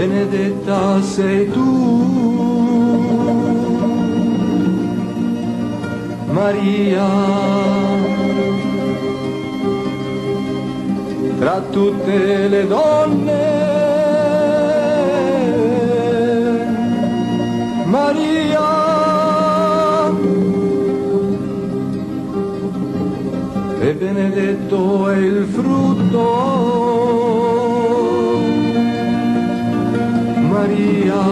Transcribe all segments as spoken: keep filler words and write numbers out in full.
benedetta sei tu, Maria, tra tutte le donne, Maria, e benedetto è il frutto, Maria,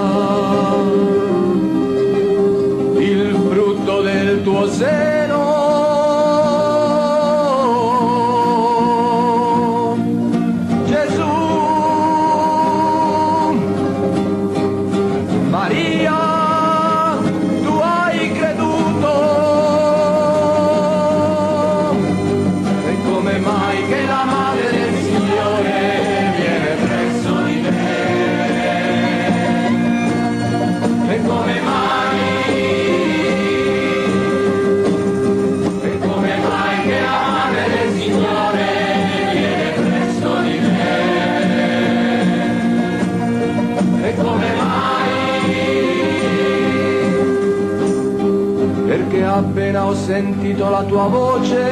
il frutto del tuo seno, Gesù, Maria, tu hai creduto, e come mai che la madre del Signore viene presso di te? E come mai, e come mai che la madre del Signore viene presso di me? E come mai? Perché appena ho sentito la tua voce,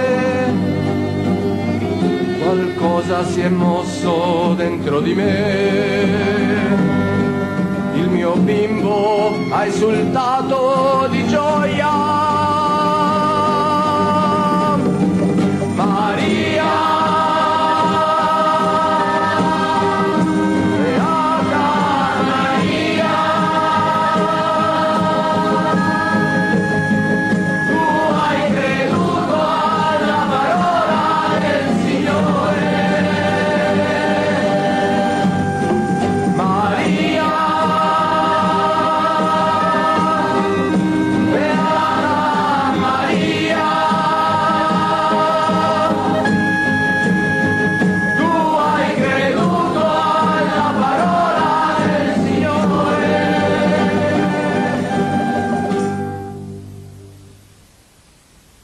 qualcosa si è mosso dentro di me. Il mio bimbo ha esultato di gioia.